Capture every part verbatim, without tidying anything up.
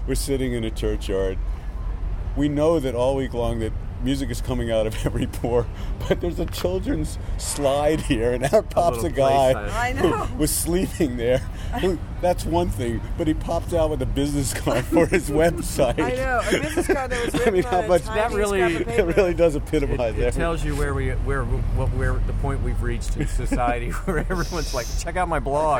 we're sitting in a churchyard. We know that all week long that music is coming out of every pore, but there's a children's slide here, and out pops a, a guy I know. who was sleeping there. Who, that's one thing, but he pops out with a business card for his website. I know, a business card that was written I mean, on how a much tiny that really- scrap of it paper. really does epitomize It, it tells you where we where what where the point we've reached in society, where everyone's like, check out my blog.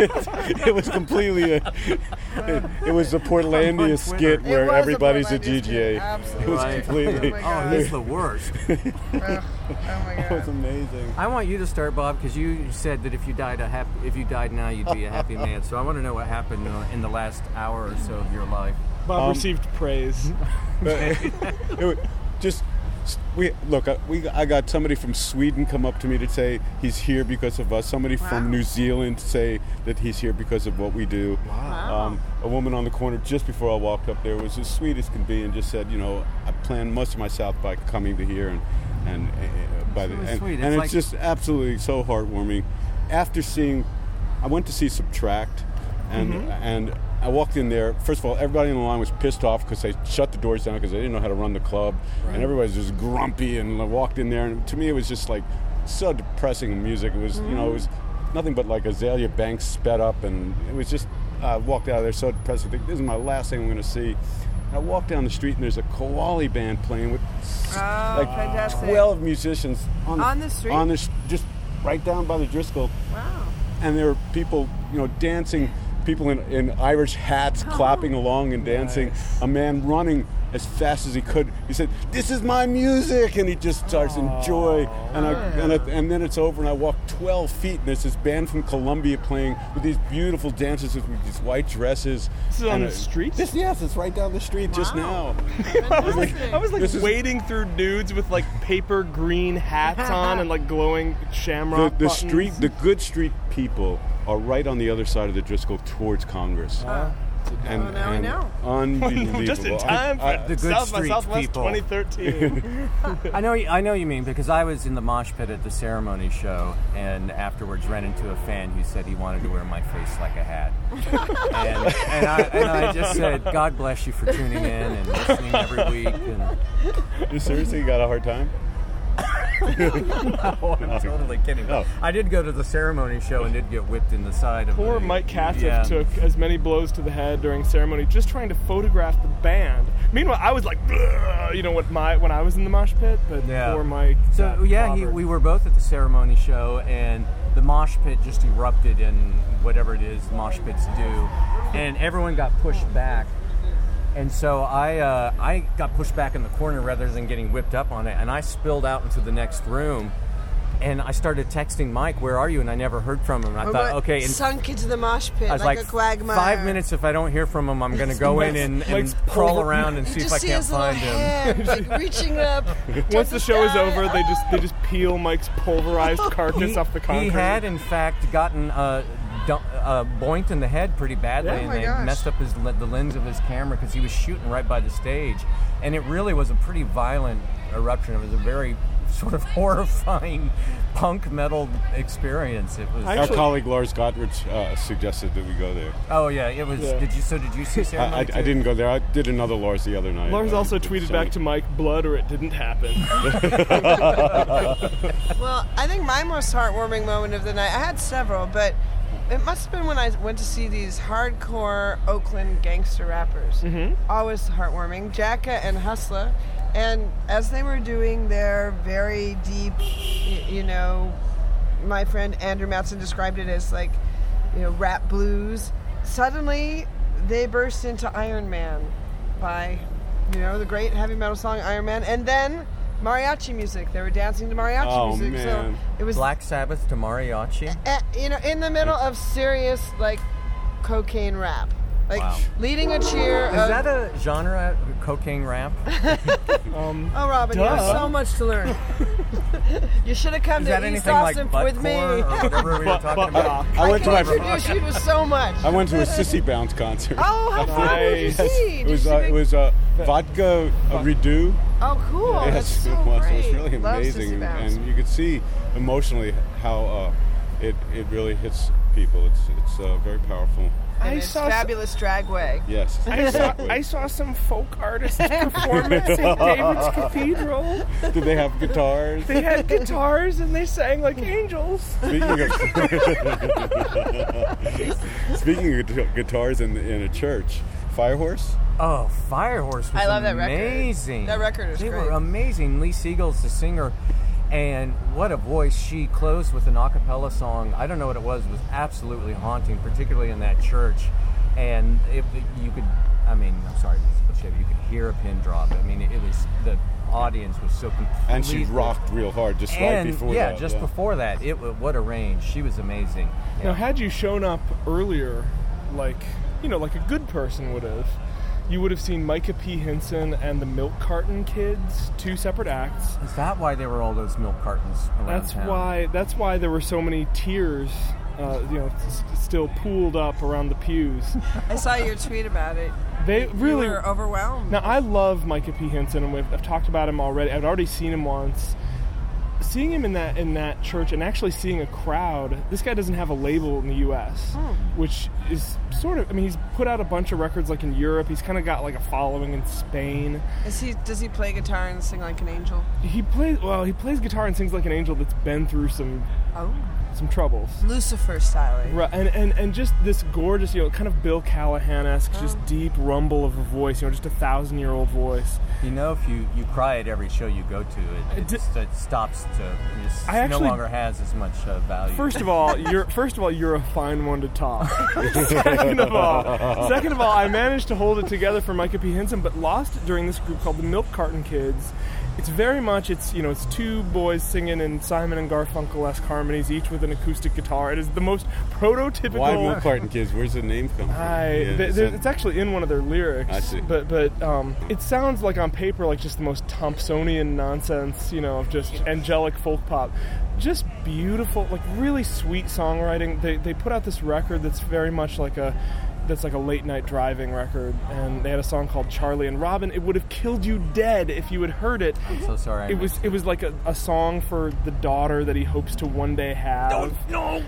it was completely a, it, it was a Portlandia Twitter. skit It where was a everybody's a Portlandia D J. skit, absolutely. It was Right. completely. Oh my Oh, God. he's the worst. Ugh. Oh my It was God. amazing. I want you to start, Bob, because you said that if you died a happy, if you died now, you'd be a happy man. So I want to know what happened uh, in the last hour or so of your life. Bob Um, received praise. But it was just we look. I, we I got somebody from Sweden come up to me to say he's here because of us. Somebody Wow. from New Zealand say that he's here because of what we do. Wow. Um, a woman on the corner just before I walked up there was as sweet as can be and just said, you know, I planned most of my South by coming to here and and uh, by the So and, sweet. and It's it's like- just absolutely so heartwarming. After seeing, I went to see Subtract, and Mm-hmm. and. I walked in there. First of all, everybody in the line was pissed off because they shut the doors down because they didn't know how to run the club, and everybody was just grumpy. And I walked in there, and to me, it was just like so depressing music. It was, you know, it was nothing but like Azalea Banks sped up, and it was just. I uh, walked out of there so depressed. I think this is my last thing I'm going to see. And I walked down the street, and there's a Kowali band playing with Oh, like fantastic. twelve musicians on, On the street? on the sh- just right down by the Driscoll. Wow. And there were people, you know, dancing, people in, in Irish hats clapping along and dancing. A man running as fast as he could. He said, "This is my music," and he just starts in joy. And I, and, I, and then it's over, and I walk twelve feet, and there's this band from Colombia playing with these beautiful dancers with these white dresses. This is on And the a- street? This, yes, it's right down the street just Wow. now. I was like, I was like This is- wading through dudes with like paper green hats on and like glowing The, shamrock the buttons. street, the good street people are right on the other side of the Driscoll towards Congress. Oh. And, Well, now we and know. Unbelievable. Just in I- time for I- The good South by street Southwest people. twenty thirteen. I know, I know you mean, because I was in the mosh pit at the ceremony show, and afterwards ran into a fan who said he wanted to wear my face like a hat. and, and, I, and I just said, God bless you for tuning in and listening every week. And You seriously got a hard time? oh, I'm totally kidding. No. I did go to the ceremony show and did get whipped in the side of Poor the, Mike Katzeff yeah. took as many blows to the head during ceremony just trying to photograph the band. Meanwhile, I was like, "Bleh," you know, what my when I was in the mosh pit, but Yeah. poor Mike. So got yeah, he, clobbered. we were both at the ceremony show, and the mosh pit just erupted in whatever it is mosh pits do, and everyone got pushed back. And so I uh, I got pushed back in the corner rather than getting whipped up on it, and I spilled out into the next room. And I started texting Mike, "Where are you?" And I never heard from him. And I Oh, thought, but okay, in sunk into the mosh pit I was like, like, a quagmire. five minutes. If I don't hear from him, I'm going to go in and, and Mike's crawl pulver- around and You see if just I see can't his little find him. hand, like reaching up. Once towards the show is sky. over, they just they just peel Mike's pulverized carcass He, off the concrete. he had, in fact, gotten uh, du- uh, boinked in the head pretty badly, Yeah. and Oh my they gosh. messed up his le- the lens of his camera because he was shooting right by the stage, and it really was a pretty violent eruption. It was a very sort of horrifying punk metal experience. It was. I Our Actually- colleague Lars Gottridge uh, suggested that we go there. oh yeah, it was. Yeah. Did you? So did you see I, I, ceremony? I too? didn't go there. I did another Lars the other night. Lars Uh, also with tweeted Sony. back to Mike, "Blood or it didn't happen." Well, I think my most heartwarming moment of the night, I had several, but it must have been when I went to see these hardcore Oakland gangster rappers. Mhm. Always heartwarming. Jacka and Hustla. And as they were doing their very deep, y- you know, my friend Andrew Matson described it as like, you know, rap blues. Suddenly, they burst into Iron Man by, you know, the great heavy metal song Iron Man. And then mariachi music. They were dancing to mariachi Oh, music. man. So it was, Black Sabbath to mariachi. uh, you know, in the middle of serious, like, cocaine rap. Like, Wow. leading a cheer Is of... that a genre, cocaine rap? um, Oh, Robin, you have Duh. so much to learn. You should have come Is to that East anything like Austin buttcore with me. or whatever we were Butt- talking butt about? rock. I I went to can my. introduce you to so much. I went to a Sissy Bounce concert. Oh, how fun did you Yes. see? It Did was you uh, see it was uh, vodka uh, redo. Oh, cool. That's Yes, so it was. great. It was really Love amazing, Sissy and, Bounce. and you could see emotionally how uh, it it really hits people. It's it's uh, very powerful. I its saw fabulous dragway. Yes. I saw I saw some folk artists perform at Saint David's Cathedral. Did they have guitars? They had guitars and they sang like angels. Speaking of speaking of gu- guitars in in a church, Firehorse. Oh, Firehorse was I love that record. amazing. That record is They great. were amazing. Lee Siegel's the singer, and what a voice. She closed with an a cappella song. I don't know what it was. It was absolutely haunting, particularly in that church. And it, you could, I mean, I'm sorry, you could hear a pin drop. I mean, it was, the audience was so completely... And she rocked real hard just right and, before yeah, that. just yeah. before that. It what a range. She was amazing. Yeah. Now, had you shown up earlier, like, you know, like a good person would have, you would have seen Micah P. Hinson and the Milk Carton Kids, two separate acts. Is that why there were all those milk cartons around That's town? why. That's why there were so many tears, uh, you know, s- still pooled up around the pews. I saw your tweet about it. They really You were overwhelmed. Now, I love Micah P. Hinson, and we've, I've talked about him already. I've already seen him once. Seeing him in that in that church and actually seeing a crowd, this guy doesn't have a label in the U S, Oh. which is sort of, I mean, he's put out a bunch of records like in Europe. He's kind of got like a following in Spain. Is he? Does he play guitar and sing like an angel? He plays, well, he plays guitar and sings like an angel that's been through some Oh, some troubles. Lucifer styling. Right, and, and, and just this gorgeous, you know, kind of Bill Callahan-esque, just Oh. deep rumble of a voice, you know, just a thousand-year-old voice. You know, if you, you cry at every show you go to, it, It it, di- it stops to, it just I actually- no longer has as much uh, value. First of all, you're first of all you're a fine one to talk. second of all, second of all, I managed to hold it together for Micah P. Hinson, but lost it during this group called the Milk Carton Kids. It's very much it's you know it's two boys singing in Simon and Garfunkel-esque harmonies, each with an acoustic guitar. It is the most prototypical. Why Milk Carton Kids? Where's the name come from? I, Yeah, th- so- th- it's actually in one of their lyrics. I see. But but um, it sounds like on paper like just the most Thompsonian nonsense, you know, of just angelic folk pop. Just beautiful, like really sweet songwriting. They they put out this record that's very much like a that's like a late night driving record, and they had a song called Charlie and Robin. It would have killed you dead if you had heard it. I'm so sorry. I It was missed it was like a, a song for the daughter that he hopes to one day have. No,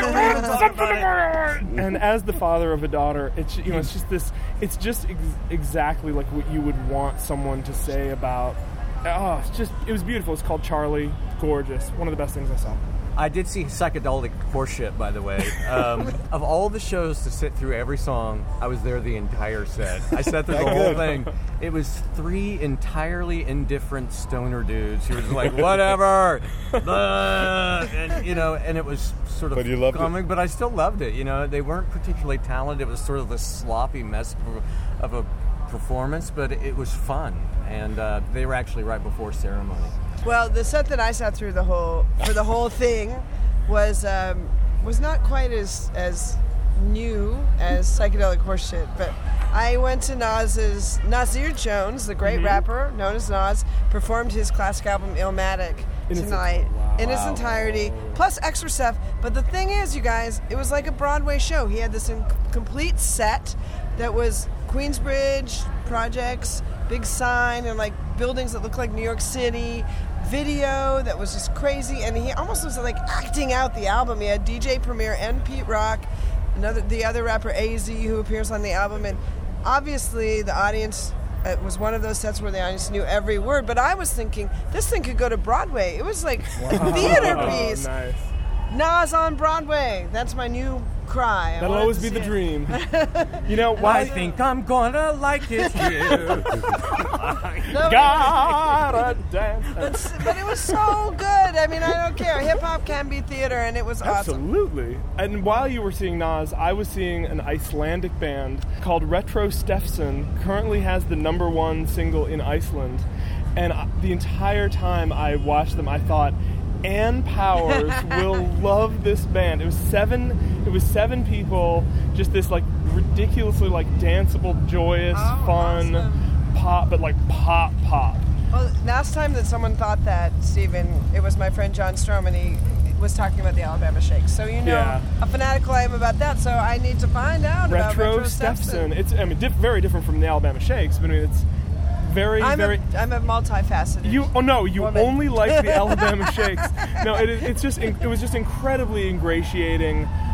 And as the father of a daughter, it's you know it's just this it's just ex- exactly like what you would want someone to say about. Oh, it's just it was beautiful. It's called Charlie. Gorgeous. One of the best things I saw. I did see Psychedelic Horseshit, by the way. Um, of all the shows to sit through every song, I was there the entire set. I sat through the whole thing. It was three entirely indifferent stoner dudes who were just like, whatever, blah, and you know, and it was sort of But you loved it. comic, but I still loved it. You know, they weren't particularly talented. It was sort of this sloppy mess of a, of a performance, but it was fun, and uh, they were actually right before ceremony. Well, the set that I sat through the whole for the whole thing was um, was not quite as as new as Psychedelic Horseshit, but I went to Nas's Nasir Jones, the great rapper known as Nas, performed his classic album Illmatic In its- tonight wow. in its entirety, plus extra stuff. But the thing is, you guys, it was like a Broadway show. He had this in- complete set that was Queensbridge projects, big sign, and like buildings that look like New York City. Video that was just crazy, and he almost was like acting out the album. He had D J Premier and Pete Rock, another the other rapper A Z who appears on the album, and obviously the audience. It was one of those sets where the audience knew every word, but I was thinking this thing could go to Broadway. It was like a theater Oh, piece. nice. Nas on Broadway. That's my new cry. I That'll wanted always to be see the it. dream. You know, I why think I'm gonna like it here. No, gotta dance. but, but it was so good. I mean, I don't care. Hip hop can be theater, and it was awesome. Absolutely. And while you were seeing Nas, I was seeing an Icelandic band called Retro Stefson. Currently has the number one single in Iceland. And I- the entire time I watched them, I thought, Ann Powers will love this band. It was seven. It was seven people. Just this like ridiculously like danceable, joyous, Oh, fun awesome. pop, but like pop pop. Well, last time that someone thought that, Stephen, it was my friend John Strom, and he was talking about the Alabama Shakes. So you know Yeah. how fanatical I am about that. So I need to find out about Retro Retro Stefson. It's I mean diff- very different from the Alabama Shakes, but I mean it's very I'm very. a, I'm a multifaceted. You oh no, you woman. only like the Alabama Shakes. No, it, it's just in- it was just incredibly ingratiating.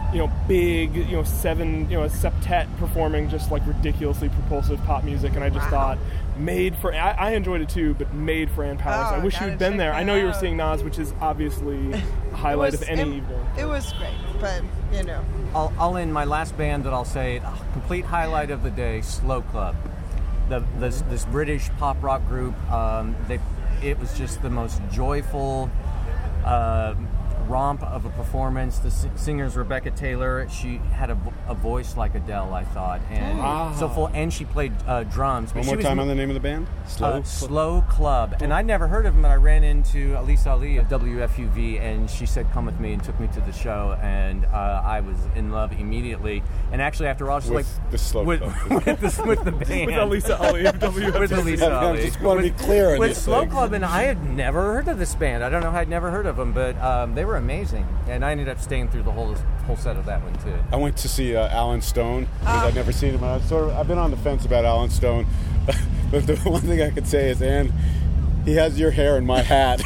you know, big, you know, seven, you know, a septet performing just like ridiculously propulsive pop music, and I just Wow. thought, made for, I, I enjoyed it too, but made for Ann Powers. Oh, I wish gotta you'd been check there. I that know you were out. seeing Nas, which is obviously a highlight It was- of any it, evening. It was great, but, you know. I'll, I'll end my last band that I'll say, oh, complete highlight of the day, Slow Club. The, this, this British pop rock group, um, they, it was just the most joyful uh, romp of a performance. The s- singer's Rebecca Taylor. She had a, vo- a voice like Adele, I thought, and Wow. so full. And she played uh, drums. But One she more was time m- on the name of the band. Slow. uh, Slow Club. And I'd never heard of them, but I ran into Elisa Ali of W F U V, and she said, come with me, and took me to the show, and uh, I was in love immediately. And actually, after all, she's With like... the Slow with, Club. with, the, with the band. With Elisa Ali of W F U V. With Elisa I Ali. just want to be With- clear on With these Slow things. Club, and I had never heard of this band. I don't know how I'd never heard of them, but um, they were amazing. And I ended up staying through the whole whole set of that one, too. I went to see uh, Alan Stone because Ah. I'd never seen him. And I sort of, I've been on the fence about Alan Stone, but the one thing I could say is, Ann, he has your hair in my hat.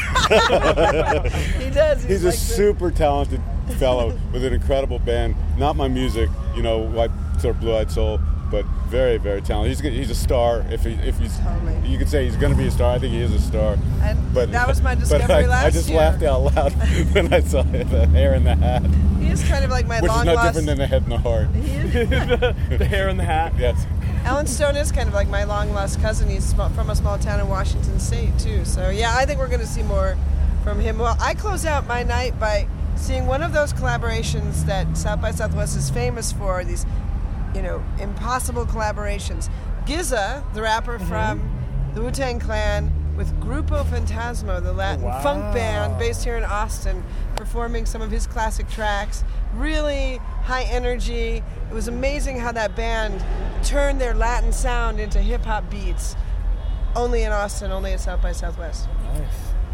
He does. He's, He's a like the- super talented fellow with an incredible band. Not my music, you know, like sort of Blue-Eyed Soul, but very, very talented. He's gonna- he's a star. If he if he's Totally. you could say he's going to be a star. I think he is a star. And But that was my but discovery I, last I just year. laughed out loud when I saw the hair in the hat, He is kind of like my which is long no lost. different than the head and the heart. He is- the, the hair and the hat. Yes. Alan Stone is kind of like my long lost cousin. He's sm- from a small town in Washington State too. So yeah, I think we're going to see more from him. Well, I close out my night by seeing one of those collaborations that South by Southwest is famous for. These, you know, impossible collaborations. Giza, the rapper from the Wu-Tang Clan, with Grupo Fantasma, the Latin Wow. funk band based here in Austin, performing some of his classic tracks. Really high energy. It was amazing how that band turned their Latin sound into hip-hop beats. Only in Austin, only at South by Southwest. Nice.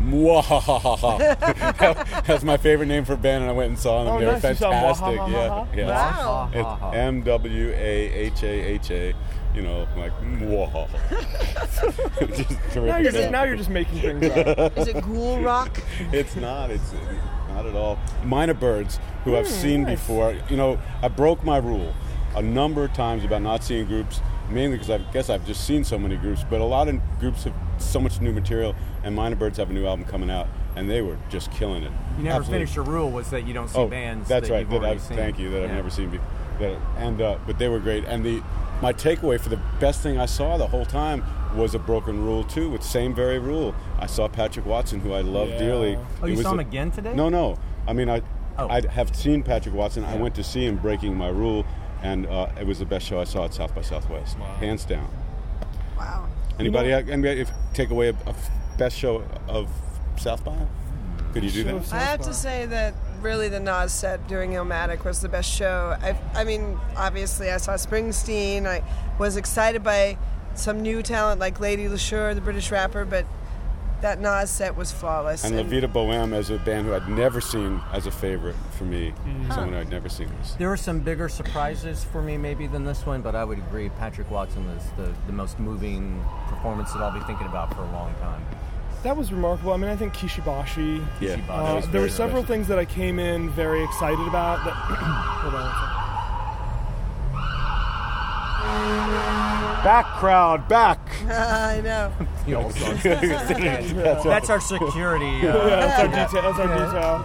Mwahaha. That's my favorite name for a band, and I went and saw them. Oh, they were nice. You saw fantastic. Mwahaha? Yeah, yeah. Wow. It's M W A H A H A. You know, like mwahaha. Just Now you're terrific. just now you're just making things up. Is it ghoul rock? It's not. It's not at all. Minor Birds, who I've seen nice. before. You know, I broke my rule a number of times about not seeing groups, mainly because I guess I've just seen so many groups. But a lot of groups have so much new material, and Minor Birds have a new album coming out, and they were just killing it. You never Absolutely. finished your rule was that you don't see Oh, bands that's that right. you've That already I've, seen. thank you. That I've Yeah. never seen before. That, and uh, but they were great. And the my takeaway for the best thing I saw the whole time was a broken rule too. With same very rule, I saw Patrick Watson, who I love Yeah. dearly. Oh, It you was saw him a- again today? No, no. I mean, I Oh. I have seen Patrick Watson. I Yeah. went to see him breaking my rule, and uh, it was the best show I saw at South by Southwest, hands down. Wow. Anybody? Anybody? If, take away a, a best show of South by? Could you do Show that? of I have to say that really the Nas set doing Illmatic was the best show. I, I mean, obviously I saw Springsteen. I was excited by some new talent like Lady LaSure, the British rapper, but that Nas set was flawless. And La Vida Boheme as a band who I'd never seen as a favorite for me, someone I'd never seen. Was, There were some bigger surprises for me maybe than this one, but I would agree Patrick Watson was the, the most moving performance that I'll be thinking about for a long time. That was remarkable. I mean, I think Kishibashi. yeah, Kishibashi. that Uh, was there were very several special. things that I came in very excited about. That hold on. One second. Back crowd, back. I know. The old song. That's right. That's our security. Yeah, Uh, that's our detail. That's our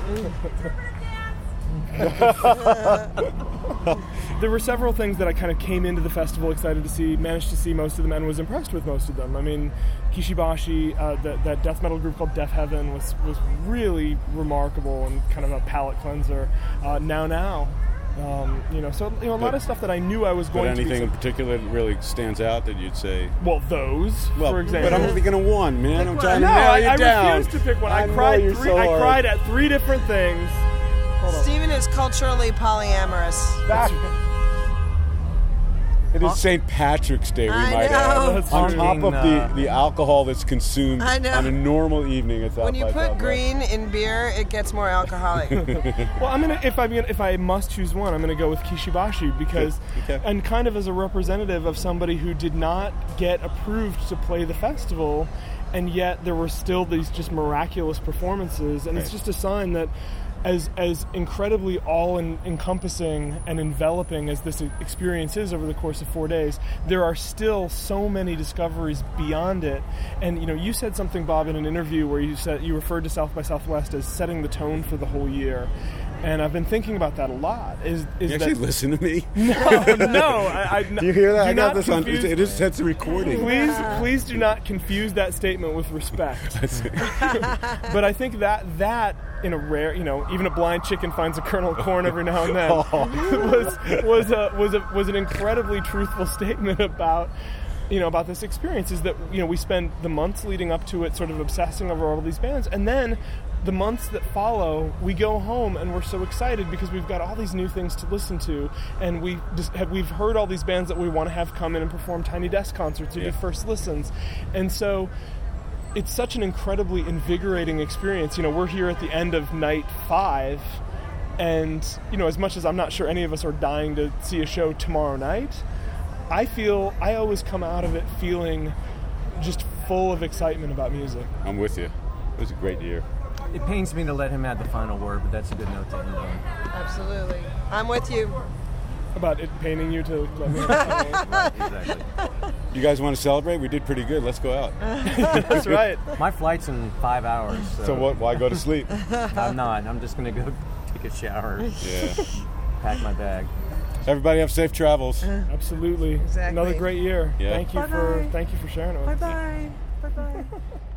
detail. There were several things that I kind of came into the festival excited to see, managed to see most of them, and was impressed with most of them. I mean, Kishibashi, uh, that, that death metal group called Death Heaven, was was really remarkable and kind of a palate cleanser. Uh, now, now, um, you know, so you know, a lot But- of stuff that I knew I was But going to. anything in Be, particular that really stands out that you'd say? well, those, Well, for example. but I'm only going to one, man. I'm Pick trying no, to nail I, you I down. refused to pick one. I, know cried. you're Three, so I hard. cried at three different things. Hold on. Steven is culturally polyamorous. Back. It is Saint Patrick's Day, we I might know. add. That's On true. top of Uh, the, the alcohol that's consumed I know. on a normal evening at South When you by put Southwest. green in beer, it gets more alcoholic. Well, I'm gonna if I'm gonna, if I must choose one, I'm gonna go with Kishibashi because, Okay. Okay. and kind of as a representative of somebody who did not get approved to play the festival, and yet there were still these just miraculous performances, and it's Right. just a sign that, as as incredibly all-encompassing and enveloping as this experience is over the course of four days, there are still so many discoveries beyond it. And you know, you said something, Bob, in an interview where you said you referred to South by Southwest as setting the tone for the whole year. And I've been thinking about that a lot. Is is you that actually listen to me? No, no. I, I, do you hear that? Do I got not this on. confuse- It is sets a recording. Please, please do not confuse that statement with respect. But I think that that in a rare, you know, even a blind chicken finds a kernel of corn every now and then, was was a was a was an incredibly truthful statement about. You know, about this experience is that, you know, we spend the months leading up to it sort of obsessing over all these bands, and then the months that follow, we go home and we're so excited because we've got all these new things to listen to, and we just have, we've heard all these bands that we want to have come in and perform Tiny Desk concerts or yeah. do first listens, and so it's such an incredibly invigorating experience. You know, we're here at the end of night five, and, you know, as much as I'm not sure any of us are dying to see a show tomorrow night, I feel, I always come out of it feeling just full of excitement about music. I'm with you. It was a great year. It pains me to let him have the final word, but that's a good note to end on. Absolutely. I'm with you. About it paining you to let me have the final word. Exactly. You guys want to celebrate? We did pretty good. Let's go out. That's right. My flight's in five hours. So, So what? Why go to sleep? I'm not. I'm just going to go take a shower, Yeah. pack my bag. Everybody have safe travels. Absolutely. Exactly. Another great year. Yeah. Thank you Bye-bye. for thank you for sharing it with us. Bye-bye. Bye-bye.